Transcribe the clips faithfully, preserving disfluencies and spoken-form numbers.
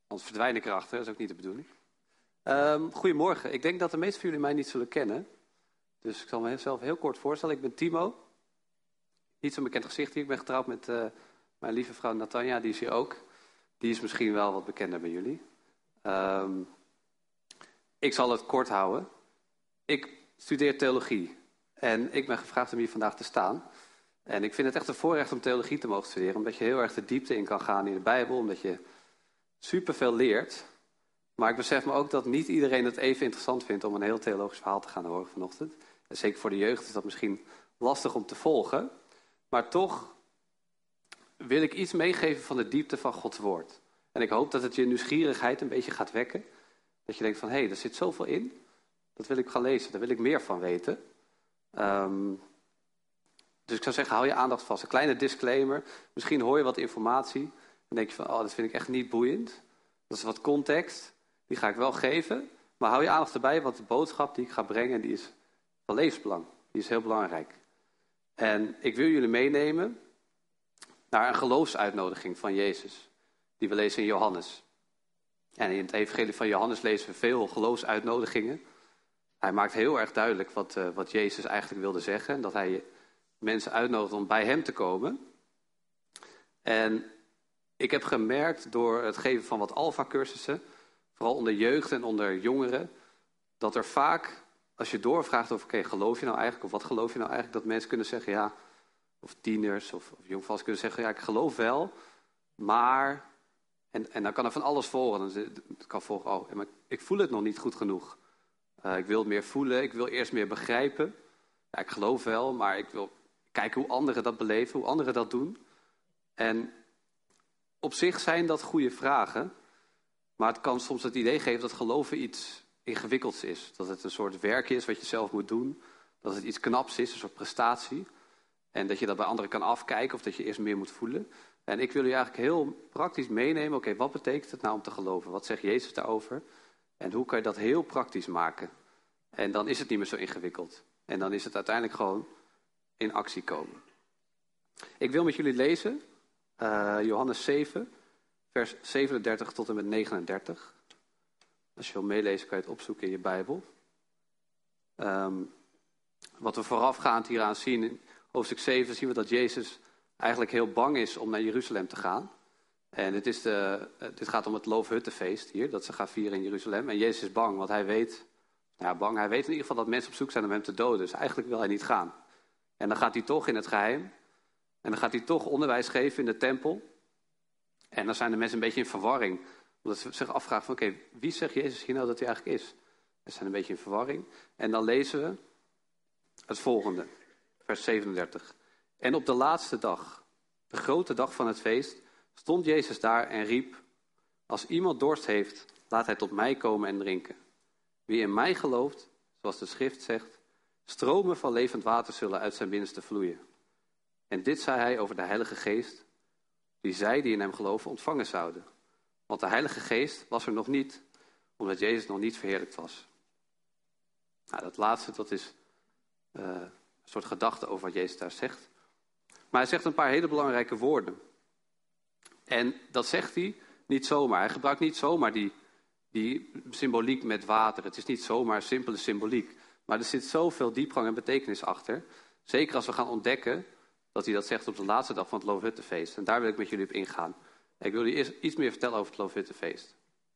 Anders verdwijn ik erachter, dat is ook niet de bedoeling. Um, goedemorgen. Ik denk dat de meesten van jullie mij niet zullen kennen. Dus ik zal mezelf heel kort voorstellen. Ik ben Timo. Niet zo'n bekend gezicht hier. Ik ben getrouwd met uh, mijn lieve vrouw Natanja. Die is hier ook. Die is misschien wel wat bekender bij jullie. Um, ik zal het kort houden. Ik studeer theologie. En ik ben gevraagd om hier vandaag te staan. En ik vind het echt een voorrecht om theologie te mogen studeren. Omdat je heel erg de diepte in kan gaan in de Bijbel. Omdat je superveel leert. Maar ik besef me ook dat niet iedereen het even interessant vindt om een heel theologisch verhaal te gaan horen vanochtend. En zeker voor de jeugd is dat misschien lastig om te volgen. Maar toch wil ik iets meegeven van de diepte van Gods woord. En ik hoop dat het je nieuwsgierigheid een beetje gaat wekken. Dat je denkt van, hé, hey, er zit zoveel in. Dat wil ik gaan lezen, daar wil ik meer van weten. Um, dus ik zou zeggen, hou je aandacht vast. Een kleine disclaimer. Misschien hoor je wat informatie. Dan denk je van, oh, dat vind ik echt niet boeiend. Dat is wat context. Die ga ik wel geven. Maar hou je aandacht erbij, want de boodschap die ik ga brengen, die is van levensbelang. Die is heel belangrijk. En ik wil jullie meenemen naar een geloofsuitnodiging van Jezus. Die we lezen in Johannes. En in het evangelie van Johannes lezen we veel geloofsuitnodigingen. Hij maakt heel erg duidelijk wat, uh, wat Jezus eigenlijk wilde zeggen. Dat hij mensen uitnodigt om bij hem te komen. En ik heb gemerkt door het geven van wat alpha-cursussen, vooral onder jeugd en onder jongeren, dat er vaak, als je doorvraagt over, oké, okay, geloof je nou eigenlijk, of wat geloof je nou eigenlijk, dat mensen kunnen zeggen, ja, of tieners of, of jongvals kunnen zeggen, ja, ik geloof wel, maar, en, en dan kan er van alles volgen. Dan kan volgen, oh, maar ik voel het nog niet goed genoeg. Uh, ik wil het meer voelen, ik wil eerst meer begrijpen. Ja, ik geloof wel, maar ik wil kijken hoe anderen dat beleven, hoe anderen dat doen. En op zich zijn dat goede vragen, maar het kan soms het idee geven dat geloven iets ingewikkelds is. Dat het een soort werk is wat je zelf moet doen, dat het iets knaps is, een soort prestatie. En dat je dat bij anderen kan afkijken of dat je eerst meer moet voelen. En ik wil u eigenlijk heel praktisch meenemen, oké, okay, wat betekent het nou om te geloven? Wat zegt Jezus daarover? En hoe kan je dat heel praktisch maken? En dan is het niet meer zo ingewikkeld. En dan is het uiteindelijk gewoon in actie komen. Ik wil met jullie lezen uh, Johannes zeven, vers zevenendertig tot en met negenendertig. Als je wil meelezen kan je het opzoeken in je Bijbel. Um, wat we voorafgaand hieraan zien, in hoofdstuk zeven zien we dat Jezus eigenlijk heel bang is om naar Jeruzalem te gaan. En dit, is de, dit gaat om het Loofhuttenfeest hier, dat ze gaan vieren in Jeruzalem. En Jezus is bang, want hij weet, nou ja, bang, hij weet in ieder geval dat mensen op zoek zijn om hem te doden. Dus eigenlijk wil hij niet gaan. En dan gaat hij toch in het geheim. En dan gaat hij toch onderwijs geven in de tempel. En dan zijn de mensen een beetje in verwarring. Omdat ze zich afvragen van, oké, okay, wie zegt Jezus hier nou dat hij eigenlijk is? Ze zijn een beetje in verwarring. En dan lezen we het volgende, vers zevenendertig. En op de laatste dag, de grote dag van het feest, stond Jezus daar en riep, als iemand dorst heeft, laat hij tot mij komen en drinken. Wie in mij gelooft, zoals de schrift zegt, stromen van levend water zullen uit zijn binnenste vloeien. En dit zei hij over de Heilige Geest, die zij die in hem geloven ontvangen zouden. Want de Heilige Geest was er nog niet, omdat Jezus nog niet verheerlijkt was. Nou, dat laatste, dat is uh, een soort gedachte over wat Jezus daar zegt. Maar hij zegt een paar hele belangrijke woorden. En dat zegt hij niet zomaar. Hij gebruikt niet zomaar die, die symboliek met water. Het is niet zomaar simpele symboliek. Maar er zit zoveel diepgang en betekenis achter. Zeker als we gaan ontdekken dat hij dat zegt op de laatste dag van het Loofhuttenfeest. En daar wil ik met jullie op ingaan. Ik wil jullie eerst iets meer vertellen over het Loofhuttenfeest.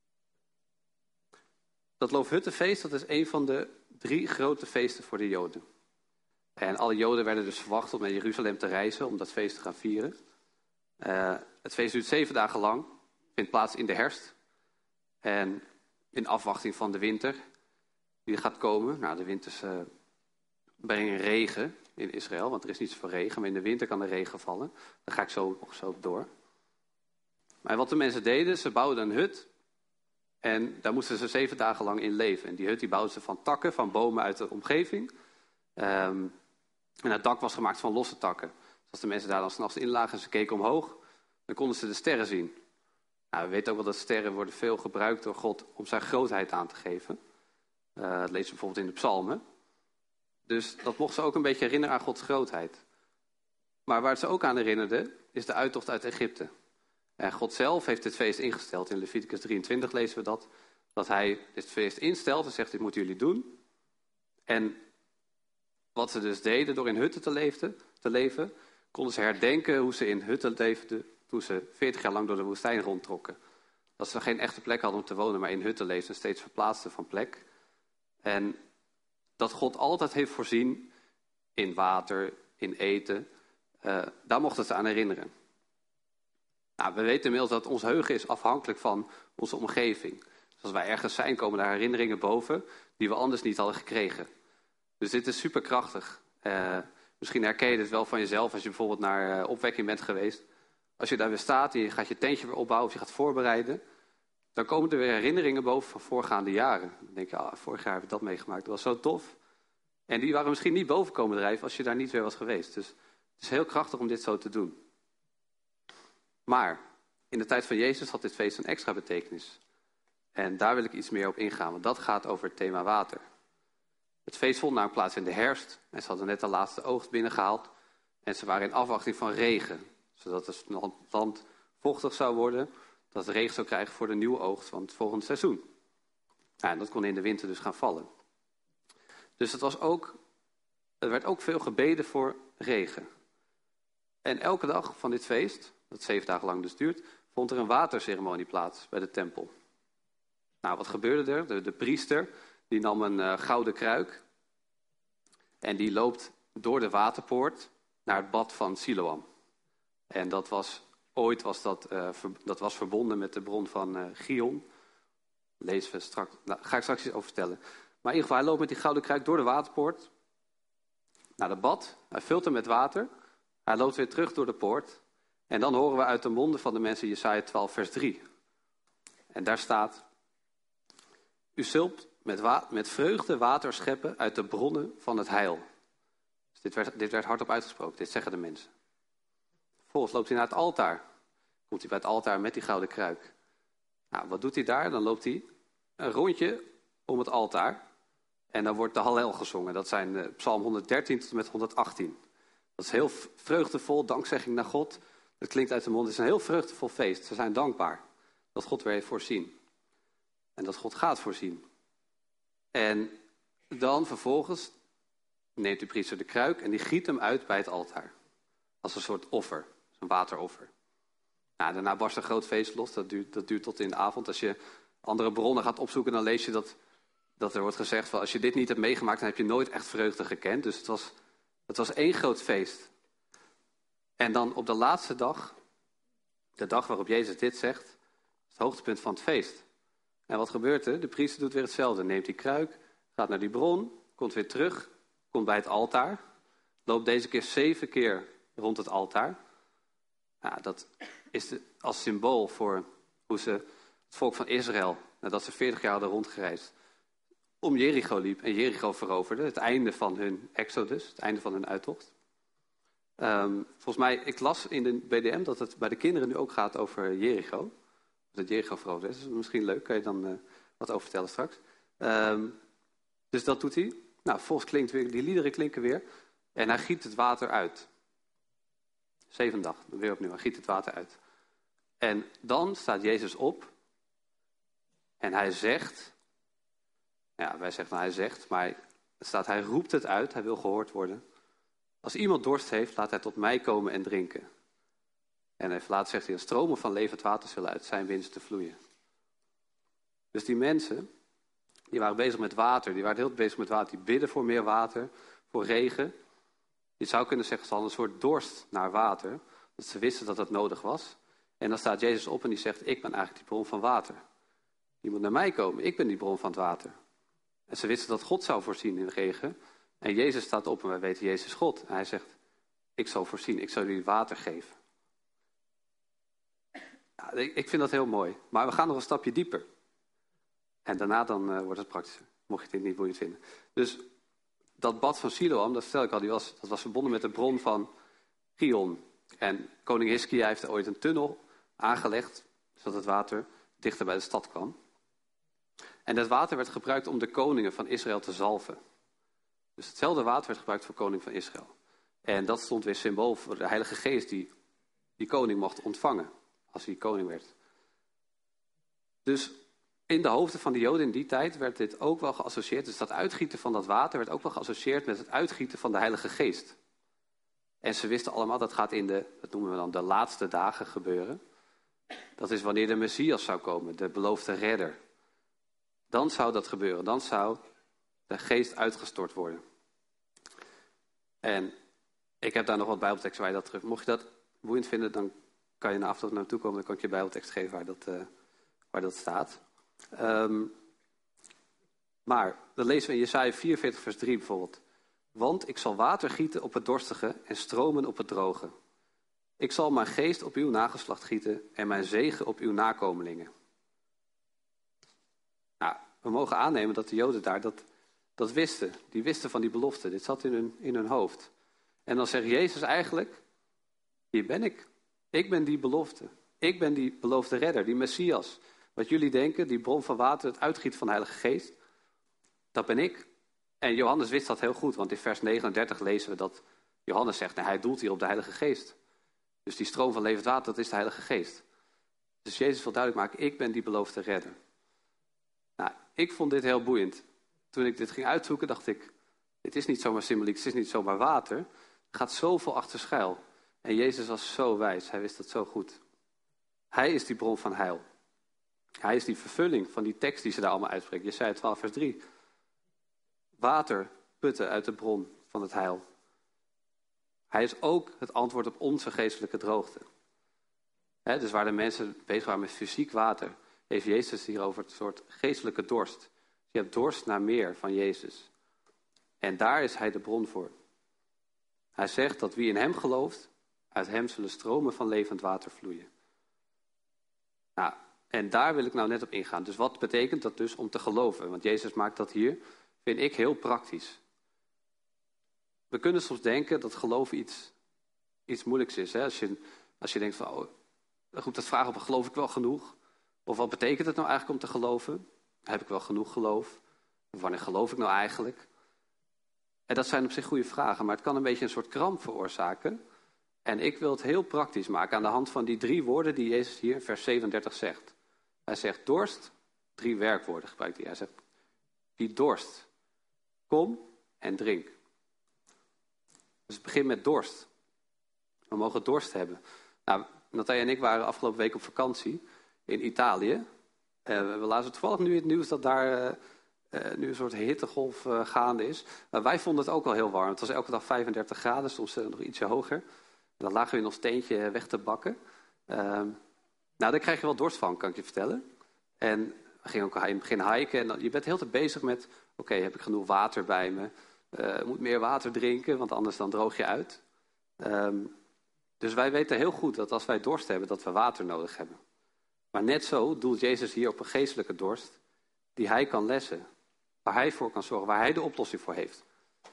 Dat Loofhuttenfeest, dat is een van de drie grote feesten voor de Joden. En alle Joden werden dus verwacht om naar Jeruzalem te reizen om dat feest te gaan vieren. Uh, het feest duurt zeven dagen lang, vindt plaats in de herfst. En in afwachting van de winter die gaat komen. Nou, de winters uh, brengen regen in Israël, want er is niet zoveel regen. Maar in de winter kan er regen vallen. Daar ga ik zo nog zo op door. Maar wat de mensen deden, ze bouwden een hut. En daar moesten ze zeven dagen lang in leven. En die hut die bouwden ze van takken, van bomen uit de omgeving. Um, en het dak was gemaakt van losse takken. Dus als de mensen daar dan 's nachts in lagen en ze keken omhoog, dan konden ze de sterren zien. Nou, we weten ook wel dat sterren worden veel gebruikt door God om zijn grootheid aan te geven. Uh, dat lezen we bijvoorbeeld in de psalmen. Dus dat mocht ze ook een beetje herinneren aan Gods grootheid. Maar waar het ze ook aan herinnerde, is de uittocht uit Egypte. En God zelf heeft dit feest ingesteld. In Leviticus drieëntwintig lezen we dat. Dat hij dit feest instelt en zegt, dit moeten jullie doen. En wat ze dus deden door in hutten te leven, te leven konden ze herdenken hoe ze in hutten leefden toen ze veertig jaar lang door de woestijn rondtrokken. Dat ze geen echte plek hadden om te wonen, maar in hutten leefden en steeds verplaatsten van plek. En dat God altijd heeft voorzien in water, in eten, uh, daar mochten ze aan herinneren. Nou, we weten inmiddels dat ons geheugen is afhankelijk van onze omgeving. Dus als wij ergens zijn, komen daar herinneringen boven die we anders niet hadden gekregen. Dus dit is superkrachtig. Uh, misschien herken je dit wel van jezelf als je bijvoorbeeld naar uh, opwekking bent geweest. Als je daar weer staat en je gaat je tentje weer opbouwen of je gaat voorbereiden, dan komen er weer herinneringen boven van voorgaande jaren. Dan denk je, ah, vorig jaar heb ik dat meegemaakt, dat was zo tof. En die waren misschien niet boven komen drijven als je daar niet weer was geweest. Dus het is heel krachtig om dit zo te doen. Maar in de tijd van Jezus had dit feest een extra betekenis. En daar wil ik iets meer op ingaan, want dat gaat over het thema water. Het feest vond namelijk plaats in de herfst. En ze hadden net de laatste oogst binnengehaald. En ze waren in afwachting van regen. Zodat het land vochtig zou worden. Dat het regen zou krijgen voor de nieuwe oogst van het volgende seizoen. Ja, en dat kon in de winter dus gaan vallen. Dus het was ook, er werd ook veel gebeden voor regen. En elke dag van dit feest, dat zeven dagen lang dus duurt, vond er een waterceremonie plaats bij de tempel. Nou, wat gebeurde er? De, de priester, die nam een uh, gouden kruik. En die loopt door de waterpoort naar het bad van Siloam. En dat was, ooit was dat, uh, ver, dat was verbonden met de bron van uh, Gion. Lezen we straks, nou, ga ik straks iets over vertellen. Maar in ieder geval, hij loopt met die gouden kruik door de waterpoort naar het bad. Hij vult hem met water. Hij loopt weer terug door de poort. En dan horen we uit de monden van de mensen Jesaja twaalf vers drie. En daar staat: U zult met, wa- met vreugde water scheppen uit de bronnen van het heil. Dus dit werd, dit werd hardop uitgesproken, dit zeggen de mensen. Vervolgens loopt hij naar het altaar. Komt hij bij het altaar met die gouden kruik. Nou, wat doet hij daar? Dan loopt hij een rondje om het altaar. En dan wordt de Hallel gezongen. Dat zijn uh, Psalm honderddertien tot en met honderdachttien. Dat is heel vreugdevol, dankzegging naar God. Het klinkt uit de mond. Het is een heel vreugdevol feest. Ze zijn dankbaar dat God weer heeft voorzien. En dat God gaat voorzien. En dan vervolgens neemt de priester de kruik en die giet hem uit bij het altaar. Als een soort offer, een wateroffer. Nou, daarna barst een groot feest los. Dat duurt, dat duurt tot in de avond. Als je andere bronnen gaat opzoeken, dan lees je dat, dat er wordt gezegd van als je dit niet hebt meegemaakt, dan heb je nooit echt vreugde gekend. Dus het was, het was één groot feest. En dan op de laatste dag, de dag waarop Jezus dit zegt, is het hoogtepunt van het feest. En wat gebeurt er? De priester doet weer hetzelfde. Neemt die kruik, gaat naar die bron, komt weer terug, komt bij het altaar. Loopt deze keer zeven keer rond het altaar. Nou, dat is de, als symbool voor hoe ze het volk van Israël, nadat ze veertig jaar hadden rondgereisd, om Jericho liep en Jericho veroverde. Het einde van hun exodus, het einde van hun uittocht. Um, volgens mij, ik las in de B D M dat het bij de kinderen nu ook gaat over Jericho. Dat Jericho veroverd is. Dat is misschien leuk, kan je dan uh, wat over vertellen straks. Um, dus dat doet hij. Nou, volgens klinkt weer, die liederen klinken weer. En hij giet het water uit. Zeven dag, weer opnieuw, hij giet het water uit. En dan staat Jezus op. En hij zegt. Ja, wij zeggen hij zegt, maar het staat, hij roept het uit, hij wil gehoord worden. Als iemand dorst heeft, laat hij tot mij komen en drinken. En even later zegt hij, stromen van levend water zullen uit zijn binnenste vloeien. Dus die mensen, die waren bezig met water, die waren heel bezig met water. Die bidden voor meer water, voor regen. Je zou kunnen zeggen, ze hadden een soort dorst naar water. Dat ze wisten dat dat nodig was. En dan staat Jezus op en die zegt, ik ben eigenlijk die bron van water. Je moet naar mij komen, ik ben die bron van het water. En ze wisten dat God zou voorzien in regen. En Jezus staat op en wij weten, Jezus is God. En hij zegt, ik zal voorzien, ik zal jullie water geven. Ja, ik vind dat heel mooi. Maar we gaan nog een stapje dieper. En daarna dan uh, wordt het praktischer. Mocht je dit niet boeiend vinden. Dus dat bad van Siloam, dat vertel ik al, die was, dat was verbonden met de bron van Gion. En koning Hiskia heeft er ooit een tunnel aangelegd, zodat het water dichter bij de stad kwam. En dat water werd gebruikt om de koningen van Israël te zalven. Dus hetzelfde water werd gebruikt voor koning van Israël. En dat stond weer symbool voor de Heilige Geest die die koning mocht ontvangen. als hij koning werd. Dus in de hoofden van de Joden in die tijd werd dit ook wel geassocieerd. Dus dat uitgieten van dat water werd ook wel geassocieerd met het uitgieten van de Heilige Geest. En ze wisten allemaal, dat gaat in de, dat noemen we dan de laatste dagen gebeuren. Dat is wanneer de Messias zou komen, de beloofde redder. Dan zou dat gebeuren, dan zou de geest uitgestort worden. En ik heb daar nog wat bijbelteksten waar je dat terug. Mocht je dat boeiend vinden, dan kan je na afloop naar me toe komen. Dan kan ik je bijbeltekst geven waar dat, uh, waar dat staat. Um, maar, dan lezen we in Jesaja vierenveertig vers drie bijvoorbeeld. Want ik zal water gieten op het dorstige en stromen op het droge. Ik zal mijn geest op uw nageslacht gieten en mijn zegen op uw nakomelingen. Nou, we mogen aannemen dat de Joden daar dat, dat wisten. Die wisten van die belofte. Dit zat in hun, in hun hoofd. En dan zegt Jezus eigenlijk, hier ben ik. Ik ben die belofte. Ik ben die beloofde redder, die Messias. Wat jullie denken, die bron van water, het uitgieten van de Heilige Geest, dat ben ik. En Johannes wist dat heel goed, want in vers negenendertig lezen we dat Johannes zegt, nou, hij doelt hier op de Heilige Geest. Dus die stroom van levend water, dat is de Heilige Geest. Dus Jezus wil duidelijk maken, ik ben die beloofde redder. Nou, ik vond dit heel boeiend. Toen ik dit ging uitzoeken, dacht ik, dit is niet zomaar symboliek, het is niet zomaar water. Er gaat zoveel achter schuil. En Jezus was zo wijs, hij wist dat zo goed. Hij is die bron van heil. Hij is die vervulling van die tekst die ze daar allemaal uitspreken. Jesaja twaalf vers drie. Water putten uit de bron van het heil. Hij is ook het antwoord op onze geestelijke droogte. He, dus waar de mensen bezig waren met fysiek water, heeft Jezus hier over het soort geestelijke dorst. Je hebt dorst naar meer van Jezus. En daar is hij de bron voor. Hij zegt dat wie in hem gelooft, uit hem zullen stromen van levend water vloeien. Nou, en daar wil ik nou net op ingaan. Dus wat betekent dat dus om te geloven? Want Jezus maakt dat hier, vind ik, heel praktisch. We kunnen soms denken dat geloven iets, iets moeilijks is. Hè? Als, je, als je denkt van, oh, dan roept dat vraag op, geloof ik wel genoeg? Of wat betekent het nou eigenlijk om te geloven? Heb ik wel genoeg geloof? Of wanneer geloof ik nou eigenlijk? En dat zijn op zich goede vragen, maar het kan een beetje een soort kramp veroorzaken. En ik wil het heel praktisch maken aan de hand van die drie woorden die Jezus hier in vers zevenendertig zegt. Hij zegt dorst, drie werkwoorden gebruikt hij. Hij zegt, wie dorst, kom en drink. Dus het begint met dorst. We mogen dorst hebben. Nou, Nathalie en ik waren afgelopen week op vakantie in Italië. Uh, we lazen toevallig nu in het nieuws dat daar uh, uh, nu een soort hittegolf uh, gaande is. Maar wij vonden het ook wel heel warm. Het was elke dag vijfendertig graden, soms uh, nog ietsje hoger. En dan lagen we in ons teentje weg te bakken. Uh, nou, daar krijg je wel dorst van, kan ik je vertellen. En we gingen ook in het begin hiken. En dan, je bent heel te bezig met, oké, okay, heb ik genoeg water bij me? Uh, ik moet meer water drinken, want anders dan droog je uit. Um, dus wij weten heel goed dat als wij dorst hebben, dat we water nodig hebben. Maar net zo doelt Jezus hier op een geestelijke dorst, die hij kan lessen. Waar hij voor kan zorgen, waar hij de oplossing voor heeft.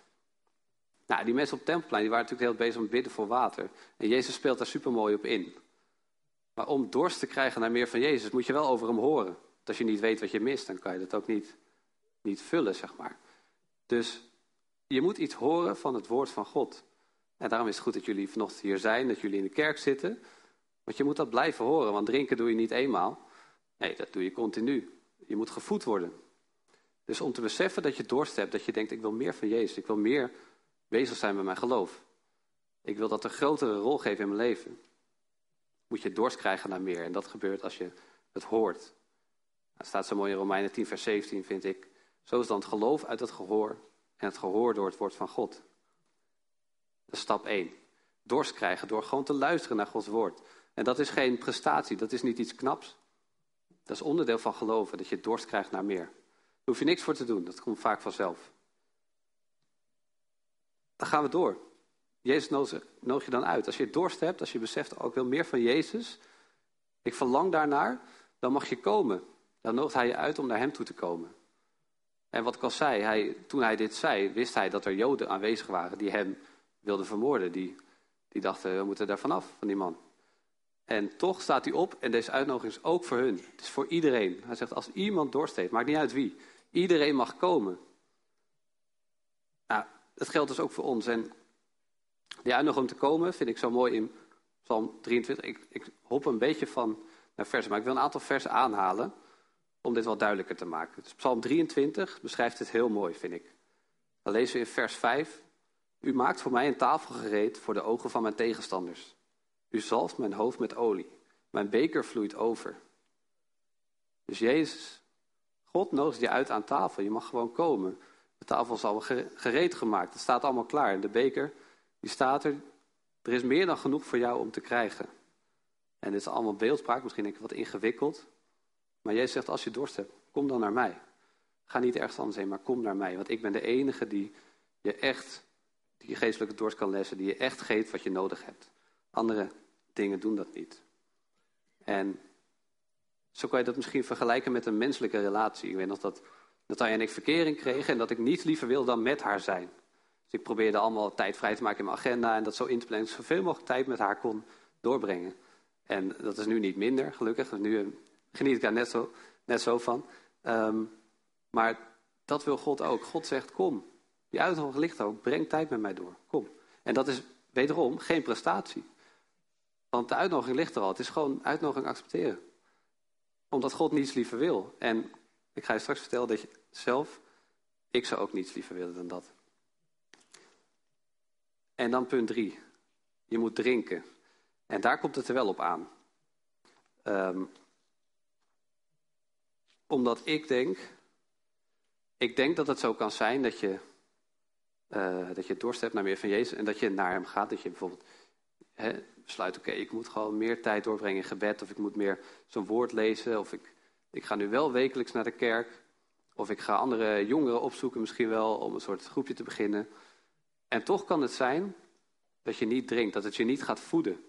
Nou, die mensen op het Tempelplein, die waren natuurlijk heel bezig met bidden voor water. En Jezus speelt daar supermooi op in. Maar om dorst te krijgen naar meer van Jezus, moet je wel over hem horen. Want als je niet weet wat je mist, dan kan je dat ook niet, niet vullen, zeg maar. Dus je moet iets horen van het woord van God. En daarom is het goed dat jullie vanochtend hier zijn, dat jullie in de kerk zitten. Want je moet dat blijven horen, want drinken doe je niet eenmaal. Nee, dat doe je continu. Je moet gevoed worden. Dus om te beseffen dat je dorst hebt, dat je denkt, ik wil meer van Jezus. Ik wil meer bezig zijn met mijn geloof. Ik wil dat een grotere rol geven in mijn leven. Moet je dorst krijgen naar meer. En dat gebeurt als je het hoort. Dat staat zo mooi in Romeinen tien vers zeventien, vind ik. Zo is dan het geloof uit het gehoor en het gehoor door het woord van God. Dat is stap één. Dorst krijgen door gewoon te luisteren naar Gods woord. En dat is geen prestatie, dat is niet iets knaps. Dat is onderdeel van geloven, dat je dorst krijgt naar meer. Daar hoef je niks voor te doen, dat komt vaak vanzelf. Dan gaan we door. Jezus nodigt je dan uit. Als je dorst hebt, als je beseft, oh, ik wil meer van Jezus, ik verlang daarnaar, dan mag je komen. Dan nodigt hij je uit om naar hem toe te komen. En wat ik al zei, hij, toen hij dit zei, wist hij dat er Joden aanwezig waren die hem wilden vermoorden. Die, die dachten, we moeten daar vanaf, van die man. En toch staat hij op en deze uitnodiging is ook voor hun. Het is voor iedereen. Hij zegt, als iemand dorst heeft, maakt niet uit wie. Iedereen mag komen. Nou, dat geldt dus ook voor ons. En die uitnodiging om te komen vind ik zo mooi in Psalm drieëntwintig, ik, ik hop een beetje van naar versen, maar ik wil een aantal versen aanhalen om dit wat duidelijker te maken. Dus Psalm drieëntwintig beschrijft het heel mooi, vind ik. Dan lezen we in vers vijf. U maakt voor mij een tafel gereed voor de ogen van mijn tegenstanders. U zalft mijn hoofd met olie. Mijn beker vloeit over. Dus Jezus, God nodigt je uit aan tafel. Je mag gewoon komen. De tafel is al gereed gemaakt. Het staat allemaal klaar. De beker, die staat er. Er is meer dan genoeg voor jou om te krijgen. En dit is allemaal beeldspraak, misschien denk ik wat ingewikkeld. Maar Jezus zegt, als je dorst hebt, kom dan naar mij. Ga niet ergens anders heen, maar kom naar mij. Want ik ben de enige die je echt, die je geestelijke dorst kan lessen. Die je echt geeft wat je nodig hebt. Andere dingen doen dat niet. En zo kan je dat misschien vergelijken met een menselijke relatie. Ik weet nog dat Natalia en ik verkering kregen en dat ik niets liever wil dan met haar zijn. Dus ik probeerde allemaal tijd vrij te maken in mijn agenda en dat zo in te plannen, zoveel mogelijk tijd met haar kon doorbrengen. En dat is nu niet minder, gelukkig. Nu geniet ik daar net zo, net zo van. Um, maar dat wil God ook. God zegt, kom. Die uitnodiging ligt er ook. Breng tijd met mij door. Kom. En dat is wederom geen prestatie. Want de uitnodiging ligt er al. Het is gewoon uitnodiging accepteren. Omdat God niets liever wil. En ik ga je straks vertellen dat je zelf, ik zou ook niets liever willen dan dat. En dan punt drie. Je moet drinken. En daar komt het er wel op aan. Um, omdat ik denk, ik denk dat het zo kan zijn dat je, uh, dat je dorst hebt naar meer van Jezus en dat je naar hem gaat. Dat je bijvoorbeeld he, besluit, oké, okay, ik moet gewoon meer tijd doorbrengen in gebed. Of ik moet meer zo'n woord lezen. Of ik, ik ga nu wel wekelijks naar de kerk. Of ik ga andere jongeren opzoeken misschien wel om een soort groepje te beginnen. En toch kan het zijn dat je niet drinkt, dat het je niet gaat voeden.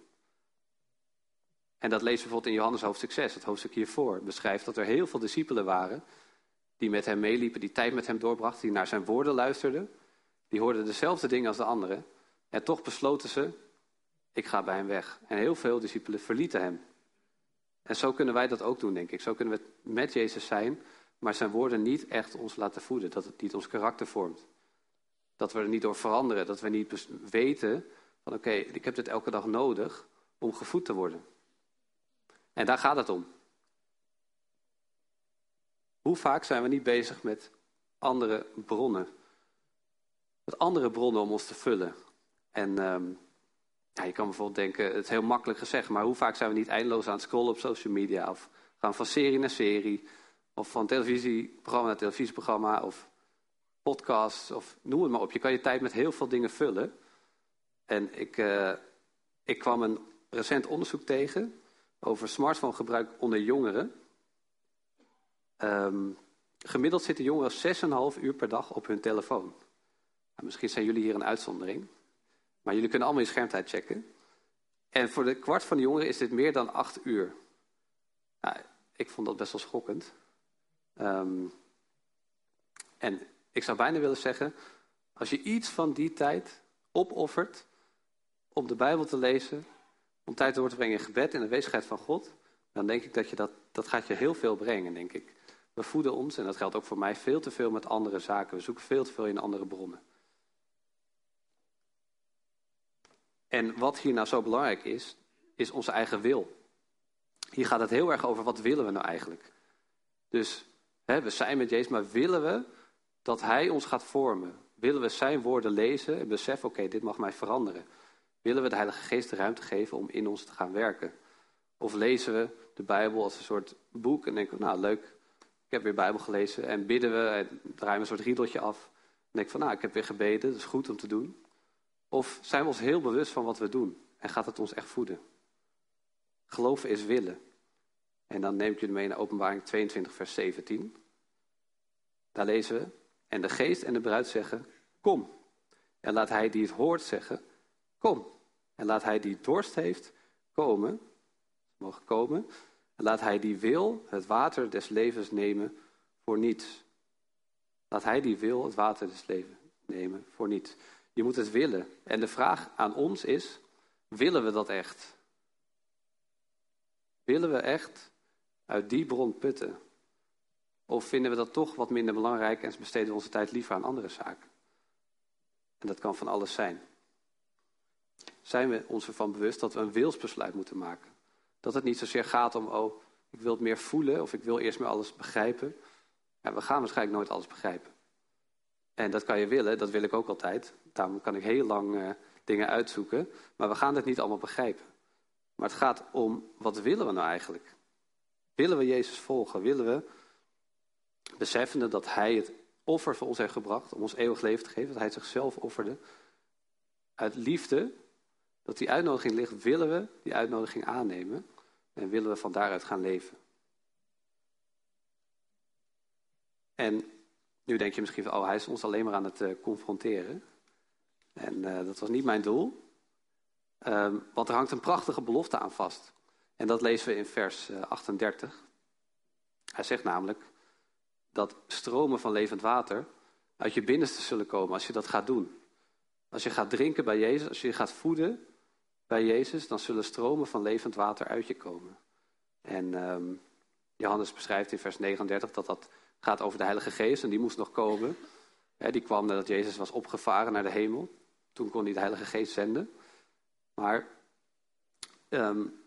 En dat lezen we bijvoorbeeld in Johannes hoofdstuk zes, het hoofdstuk hiervoor. Beschrijft dat er heel veel discipelen waren die met hem meeliepen, die tijd met hem doorbrachten, die naar zijn woorden luisterden. Die hoorden dezelfde dingen als de anderen. En toch besloten ze, ik ga bij hem weg. En heel veel discipelen verlieten hem. En zo kunnen wij dat ook doen, denk ik. Zo kunnen we met Jezus zijn, maar zijn woorden niet echt ons laten voeden. Dat het niet ons karakter vormt. Dat we er niet door veranderen. Dat we niet weten van oké, okay, ik heb dit elke dag nodig om gevoed te worden. En daar gaat het om. Hoe vaak zijn we niet bezig met andere bronnen? Met andere bronnen om ons te vullen. En um, ja, je kan bijvoorbeeld denken, het is heel makkelijk gezegd, maar hoe vaak zijn we niet eindeloos aan het scrollen op social media? Of gaan van serie naar serie. Of van televisieprogramma naar televisieprogramma. Of podcasts. Of noem het maar op. Je kan je tijd met heel veel dingen vullen. En ik, uh, ik kwam een recent onderzoek tegen over smartphonegebruik onder jongeren. Um, gemiddeld zitten jongeren zes komma vijf uur per dag op hun telefoon. Nou, misschien zijn jullie hier een uitzondering. Maar jullie kunnen allemaal je schermtijd checken. En voor de kwart van de jongeren is dit meer dan acht uur. Nou, ik vond dat best wel schokkend. Um, en ik zou bijna willen zeggen, als je iets van die tijd opoffert om de Bijbel te lezen, om tijd door te brengen in gebed en de aanwezigheid van God, dan denk ik dat je dat, dat gaat je heel veel brengen, denk ik. We voeden ons, en dat geldt ook voor mij, veel te veel met andere zaken. We zoeken veel te veel in andere bronnen. En wat hier nou zo belangrijk is, is onze eigen wil. Hier gaat het heel erg over, wat willen we nou eigenlijk? Dus hè, we zijn met Jezus, maar willen we dat hij ons gaat vormen? Willen we zijn woorden lezen en beseffen, oké, okay, dit mag mij veranderen? Willen we de Heilige Geest de ruimte geven om in ons te gaan werken? Of lezen we de Bijbel als een soort boek en denken we, nou leuk, ik heb weer Bijbel gelezen. En bidden we, en draaien we een soort riedeltje af. En denken van, nou, ik heb weer gebeden, dat is goed om te doen. Of zijn we ons heel bewust van wat we doen? En gaat het ons echt voeden? Geloven is willen. En dan neem ik jullie mee naar Openbaring tweeëntwintig, vers zeventien. Daar lezen we, en de geest en de bruid zeggen, kom. En laat hij die het hoort zeggen, kom. En laat hij die dorst heeft, komen. Mogen komen. En laat hij die wil het water des levens nemen voor niets. Laat hij die wil het water des levens nemen voor niets. Je moet het willen. En de vraag aan ons is, willen we dat echt? Willen we echt uit die bron putten? Of vinden we dat toch wat minder belangrijk en besteden we onze tijd liever aan andere zaken? En dat kan van alles zijn. zijn we ons ervan bewust dat we een wilsbesluit moeten maken. Dat het niet zozeer gaat om, oh, ik wil het meer voelen of ik wil eerst meer alles begrijpen. Ja, we gaan waarschijnlijk nooit alles begrijpen. En dat kan je willen, dat wil ik ook altijd. Daarom kan ik heel lang uh, dingen uitzoeken. Maar we gaan het niet allemaal begrijpen. Maar het gaat om, wat willen we nou eigenlijk? Willen we Jezus volgen? Willen we, beseffende dat hij het offer voor ons heeft gebracht om ons eeuwig leven te geven, dat hij zichzelf offerde, uit liefde, dat die uitnodiging ligt, willen we die uitnodiging aannemen en willen we van daaruit gaan leven. En nu denk je misschien van, oh, hij is ons alleen maar aan het uh, confronteren. En uh, dat was niet mijn doel. Um, want er hangt een prachtige belofte aan vast. En dat lezen we in vers uh, achtendertig. Hij zegt namelijk dat stromen van levend water uit je binnenste zullen komen als je dat gaat doen. Als je gaat drinken bij Jezus, als je je gaat voeden bij Jezus, dan zullen stromen van levend water uit je komen. En um, Johannes beschrijft in vers negenendertig dat dat gaat over de Heilige Geest en die moest nog komen. He, die kwam nadat Jezus was opgevaren naar de hemel. Toen kon hij de Heilige Geest zenden. Maar um,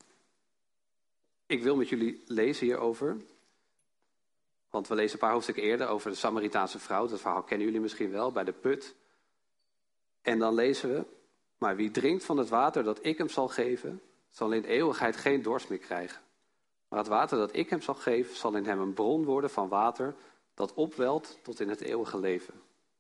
ik wil met jullie lezen hierover. Want we lezen een paar hoofdstukken eerder over de Samaritaanse vrouw. Dat verhaal kennen jullie misschien wel, bij de put. En dan lezen we, maar wie drinkt van het water dat ik hem zal geven, zal in de eeuwigheid geen dorst meer krijgen. Maar het water dat ik hem zal geven, zal in hem een bron worden van water dat opwelt tot in het eeuwige leven.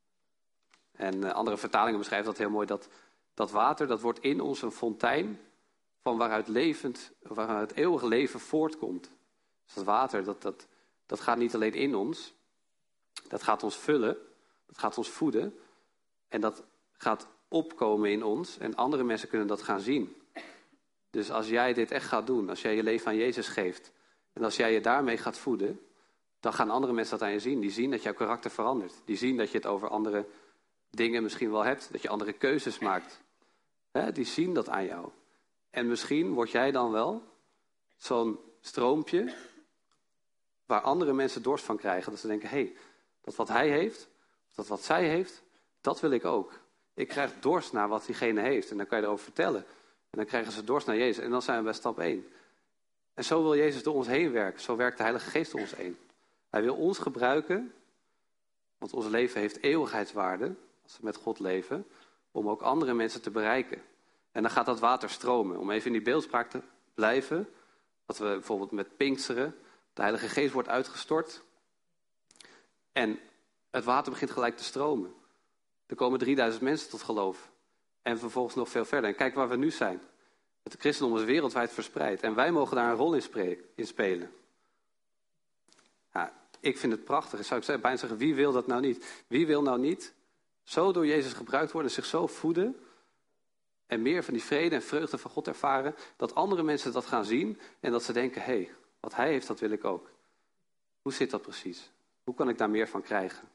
En uh, andere vertalingen beschrijven dat heel mooi, dat dat water, dat wordt in ons een fontein van waaruit, levend, waaruit het eeuwige leven voortkomt. Dus dat water, dat, dat, dat gaat niet alleen in ons, dat gaat ons vullen, dat gaat ons voeden en dat gaat opkomen in ons en andere mensen kunnen dat gaan zien. Dus als jij dit echt gaat doen, als jij je leven aan Jezus geeft en als jij je daarmee gaat voeden, dan gaan andere mensen dat aan je zien. Die zien dat jouw karakter verandert. Die zien dat je het over andere dingen misschien wel hebt, dat je andere keuzes maakt. He, die zien dat aan jou. En misschien word jij dan wel zo'n stroompje waar andere mensen dorst van krijgen. Dat ze denken, hé, hey, dat wat hij heeft, dat wat zij heeft, dat wil ik ook. Ik krijg dorst naar wat diegene heeft. En dan kan je erover vertellen. En dan krijgen ze dorst naar Jezus. En dan zijn we bij stap één. En zo wil Jezus door ons heen werken. Zo werkt de Heilige Geest door ons heen. Hij wil ons gebruiken, want ons leven heeft eeuwigheidswaarde, als we met God leven, om ook andere mensen te bereiken. En dan gaat dat water stromen. Om even in die beeldspraak te blijven, dat we bijvoorbeeld met Pinksteren, de Heilige Geest wordt uitgestort. En het water begint gelijk te stromen. Er komen drieduizend mensen tot geloof. En vervolgens nog veel verder. En kijk waar we nu zijn. Het christendom is wereldwijd verspreid. En wij mogen daar een rol in, spre- in spelen. Ja, ik vind het prachtig. Ik zou ik bijna zeggen, wie wil dat nou niet? Wie wil nou niet zo door Jezus gebruikt worden, zich zo voeden en meer van die vrede en vreugde van God ervaren, dat andere mensen dat gaan zien en dat ze denken, hé, hey, wat hij heeft, dat wil ik ook. Hoe zit dat precies? Hoe kan ik daar meer van krijgen?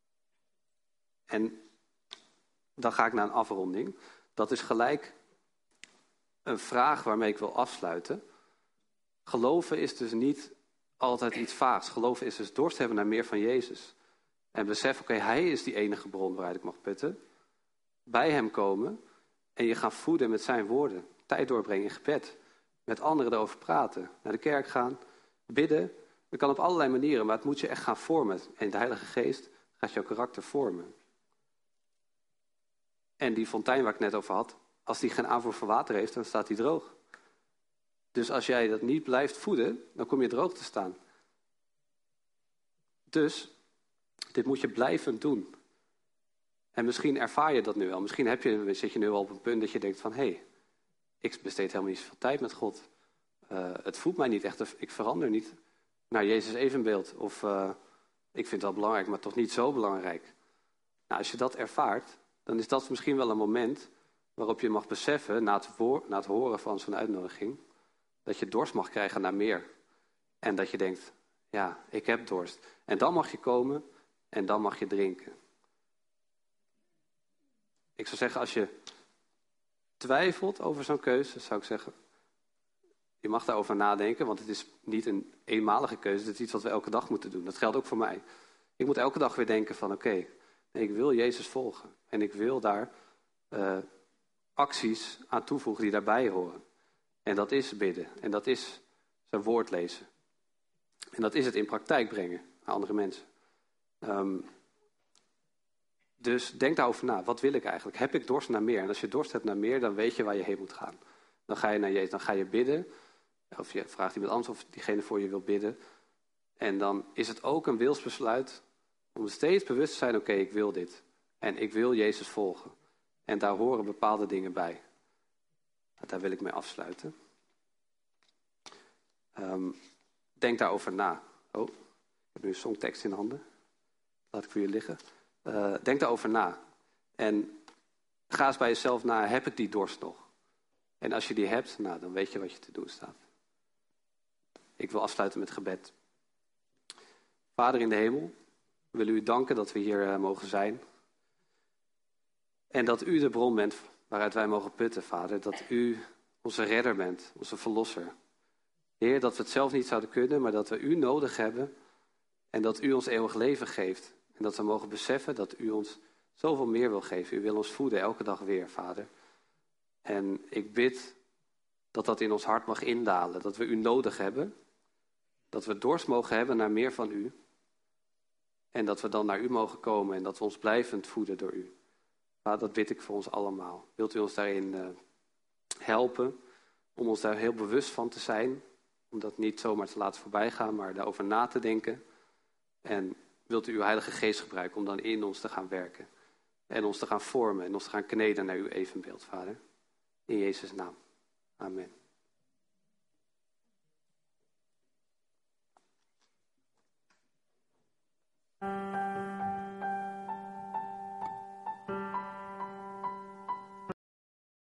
En dan ga ik naar een afronding. Dat is gelijk een vraag waarmee ik wil afsluiten. Geloven is dus niet altijd iets vaags. Geloven is dus dorst hebben naar meer van Jezus. En besef, oké, okay, hij is die enige bron waaruit ik mag putten. Bij hem komen en je gaan voeden met zijn woorden. Tijd doorbrengen in gebed. Met anderen erover praten. Naar de kerk gaan. Bidden. Dat kan op allerlei manieren, maar het moet je echt gaan vormen. En de Heilige Geest gaat jouw karakter vormen. En die fontein waar ik net over had, als die geen aanvoer van water heeft, dan staat die droog. Dus als jij dat niet blijft voeden, dan kom je droog te staan. Dus, dit moet je blijvend doen. En misschien ervaar je dat nu wel. Misschien heb je, zit je nu al op een punt dat je denkt van, hé, hey, ik besteed helemaal niet zoveel tijd met God. Uh, het voelt mij niet echt, ik verander niet naar Jezus evenbeeld. Of uh, ik vind dat belangrijk, maar toch niet zo belangrijk. Nou, als je dat ervaart, dan is dat misschien wel een moment waarop je mag beseffen, na het, voor, na het horen van zo'n uitnodiging, dat je dorst mag krijgen naar meer. En dat je denkt, ja, ik heb dorst. En dan mag je komen en dan mag je drinken. Ik zou zeggen, als je twijfelt over zo'n keuze, zou ik zeggen, je mag daarover nadenken, want het is niet een eenmalige keuze, het is iets wat we elke dag moeten doen. Dat geldt ook voor mij. Ik moet elke dag weer denken van, oké, okay, ik wil Jezus volgen. En ik wil daar uh, acties aan toevoegen die daarbij horen. En dat is bidden. En dat is zijn woord lezen. En dat is het in praktijk brengen aan andere mensen. Um, dus denk daarover na. Wat wil ik eigenlijk? Heb ik dorst naar meer? En als je dorst hebt naar meer, dan weet je waar je heen moet gaan. Dan ga je naar Jezus, dan ga je bidden. Of je vraagt iemand anders of diegene voor je wil bidden. En dan is het ook een wilsbesluit om steeds bewust te zijn, oké, okay, ik wil dit. En ik wil Jezus volgen. En daar horen bepaalde dingen bij. Daar wil ik mee afsluiten. Um, denk daarover na. Oh, ik heb nu een songtekst in handen. Laat ik voor je liggen. Uh, denk daarover na. En ga eens bij jezelf na, heb ik die dorst nog? En als je die hebt, nou, dan weet je wat je te doen staat. Ik wil afsluiten met gebed. Vader in de hemel, we willen u danken dat we hier uh, mogen zijn. En dat u de bron bent waaruit wij mogen putten, Vader. Dat u onze redder bent, onze verlosser. Heer, dat we het zelf niet zouden kunnen, maar dat we u nodig hebben. En dat u ons eeuwig leven geeft. En dat we mogen beseffen dat u ons zoveel meer wil geven. U wil ons voeden elke dag weer, Vader. En ik bid dat dat in ons hart mag indalen. Dat we u nodig hebben. Dat we dorst mogen hebben naar meer van u. En dat we dan naar u mogen komen en dat we ons blijvend voeden door u. Vader, dat bid ik voor ons allemaal. Wilt u ons daarin uh, helpen om ons daar heel bewust van te zijn. Om dat niet zomaar te laten voorbijgaan, maar daarover na te denken. En wilt u uw Heilige Geest gebruiken om dan in ons te gaan werken. En ons te gaan vormen en ons te gaan kneden naar uw evenbeeld, Vader. In Jezus' naam. Amen.